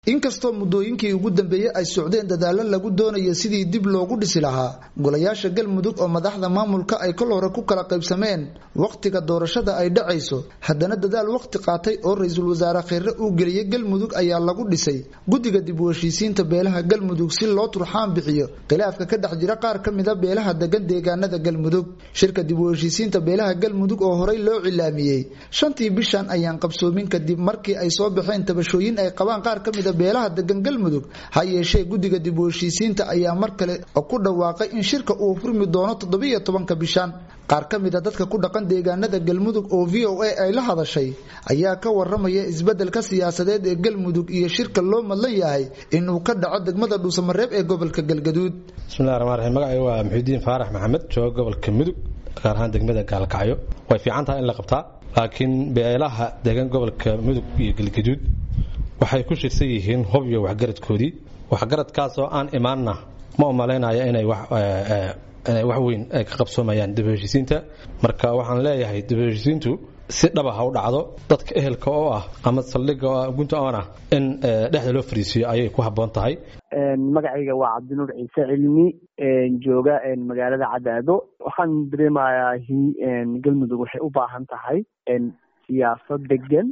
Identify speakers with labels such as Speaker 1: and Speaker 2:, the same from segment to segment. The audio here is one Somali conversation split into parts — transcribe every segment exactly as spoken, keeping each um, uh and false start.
Speaker 1: inkastoo muddooyinkii ugu dambeeyay ay socdeen dadaalo lagu doonayo sidii dib loogu dhisi lahaa golayaasha galmudug oo madaxda maamulka ay kol hore ku kala qaybsameen waqtiga doorashada ay dhacayso haddana dadaal waqti qaatay oo ra'iisul wasaare Khayre uu geliyay galmudug ayaa lagu dhisay guddiga dib u heshiisiinta beelaha galmudug si loo turxaan bixiyo khilaafka ka dhex jira qaar ka mid ah beelaha degan deegaanada galmudug shirka dib u heshiisiinta beelaha galmudug oo horey loo cilaamiyay shantii bishan ayaan qabsoomin kadib markii ay soo baxeen tabashooyin ay qabaan qaar ka mid ah beelaha degan galmudug ha yeeshee guddiga dib u heshiisiinta ayaa mar kale ku dhawaaqay in shirka uu furmi doono toddoba iyo tobanka bishan qaar ka mid ah dadka ku dhaqan deegaanada galmudug oo V O A ay la hadashay ayaa ka waramaya isbeddelka siyaasadeed ee galmudug iyo shirka loo madlan yahay inuu ka dhaco degmada Dhuusamareeb ee gobolka Galgaduud.
Speaker 2: Bismillahir Rahmaanir Rahiim. Magacaygu waa Muxidiin Faarax Maxamed, jooga gobolka Mudug, gaar ahaan degmada Gaalkacyo. Way fiican tahay in la qabtaa, laakiin beelaha deegaan gobolka Mudug iyo Galgaduud waxay ku shirsan yihiin hub iyo waxgaradkoodii. Waxgaradkaas oo aan imaanna ma u maleynayo inay wax inay wax weyn ay ka qabsoomayaan dib u heshiisiinta. Marka waxaan leeyahay dib u heshiisiintu si dhab ah u dhacdo dadka ehelka oo ah ama saldhigga gunta oo ah in dhexda loo fariisiyo ayay ku habboon tahay.
Speaker 3: magacayga waa Cabdinuur Ciise Cilmi jooga magaalada Cadaado. waxaan dareemayaa galmudug waxay u baahan tahay siyaasad degan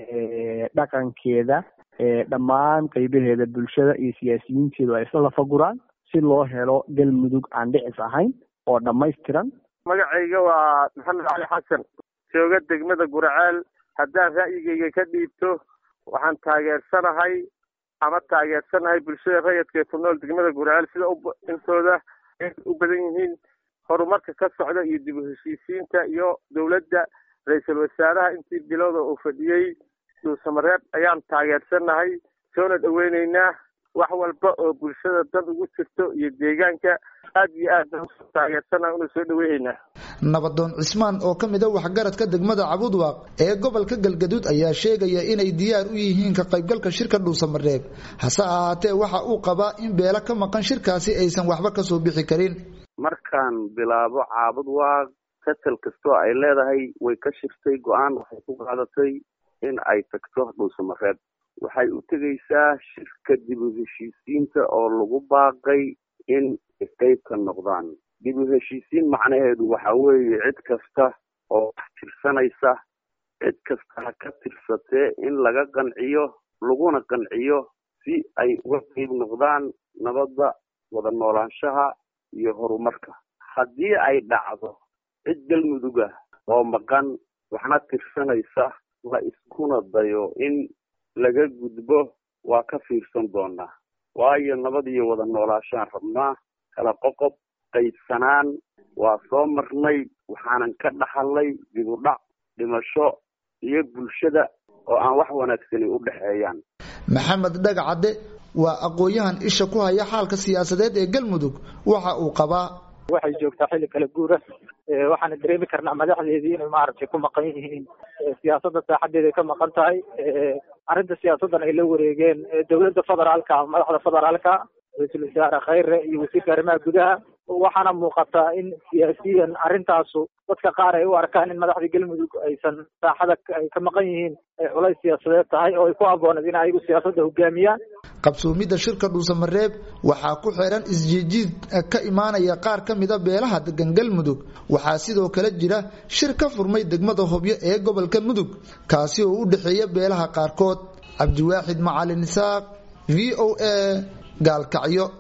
Speaker 3: dhaqankeeda dhammaan qaybaheeda bulshada iyo siyaasiyiinteedu ay isla lafaguraan si loo helo galmudug aan dhicis ahayn oo dhammaystiran.
Speaker 4: magacayga waa Maxamed Cali Xasan, jooga degmada Guraceel. haddaan ra'yigayga ka dhiibto waxaan taageersanahay ama taageersanahay bulshada rayidka ee ku nool degmada Guraceel sida intooda u badan yihiin horumarka ka socda iyo dib u heshiisiinta iyo dowladda ra'iisul wasaaraha intii bilowda uu fadhiyay Dhuusamareeb ayaan taageersanahay soona dhaweynaynaa wax walba oo bulshada dad ugu jirto iyo deegaanka aad iyo aad taageersanahay inuu soo dhaweynaa.
Speaker 1: Nabadoon Cismaan oo ka mid ah waxgaradka degmada Cabudwaaq ee gobolka Galgaduud ayaa sheegaya inay diyaar u yihiin ka qaybgalka shirka Dhuusamareeb hase ahaatee waxa uu qabaa in beela ka maqan shirkaasi aysan waxba ka soo bixi karin.
Speaker 5: markaan bilaabo Cabudwaaq katal kastoo ay leedahay way ka shirtay go'aan waxay ku qaadatay in ay tagto Dhuusamareeb. waxay u tegaysaa shirka dib u heshiisiinta oo lagu baaqay in qayb ka noqdaan. dib u heshiisiin macnaheedu waxa weeye cid kasta oo tirsanaysa cid kasta ha ka tirsatee in laga qanciyo laguna qanciyo si ay uga qayb noqdaan nabadda wada noolaanshaha iyo horumarka. haddii ay dhacdo cid galmuduga oo maqan waxna tirsanaysa la iskuna dayo in laga gudbo waa ka fiirsan doonaa, waayo nabad iyo wada noolaashaan rabnaa. kala qoqob qaybsanaan waa soo marnay, waxaanan ka dhaxalay dib u dhac, dhimasho iyo bulshada oo aan wax wanaagsani u dhaxeeyaan.
Speaker 1: Maxamed Dhagacade waa aqoonyahan isha ku haya xaalka siyaasadeed ee galmudug. waxa uu qabaa
Speaker 6: waxay joogtaa xilli kala guura waxaan dareemi karnaa madaxdeedii inay maaragtay ku maqan yihiin siyaasadda saaxadeeda ay ka maqan tahay. arrinta siyaasaddan ay la wareegeen dowladda federaalka madaxda federaalka ra'iisul wasaare Khayre iyo wasiirka arrimaha gudaha. waxaana muuqataa in siyaasiyan arrintaasu dadka qaar ay u arkaan in madaxda galmudug aysan saaxada ay ka maqan yihiin ay culays siyaasadeed tahay oo ay ku habboonayd in ayagu siyaasadda hogaamiyaan.
Speaker 1: qabsoomidda shirka Dhuusamareeb waxaa ku xiran isjiijiid ka imaanaya qaar ka mid ah beelaha degan galmudug. waxaa sidoo kale jira shir ka furmay degmada Hobyo ee gobolka Mudug kaasi oo u dhaxeeya beelaha qaarkood. Cabdiwaaxid Macalin Isaaq, V O A, Gaalkacyo.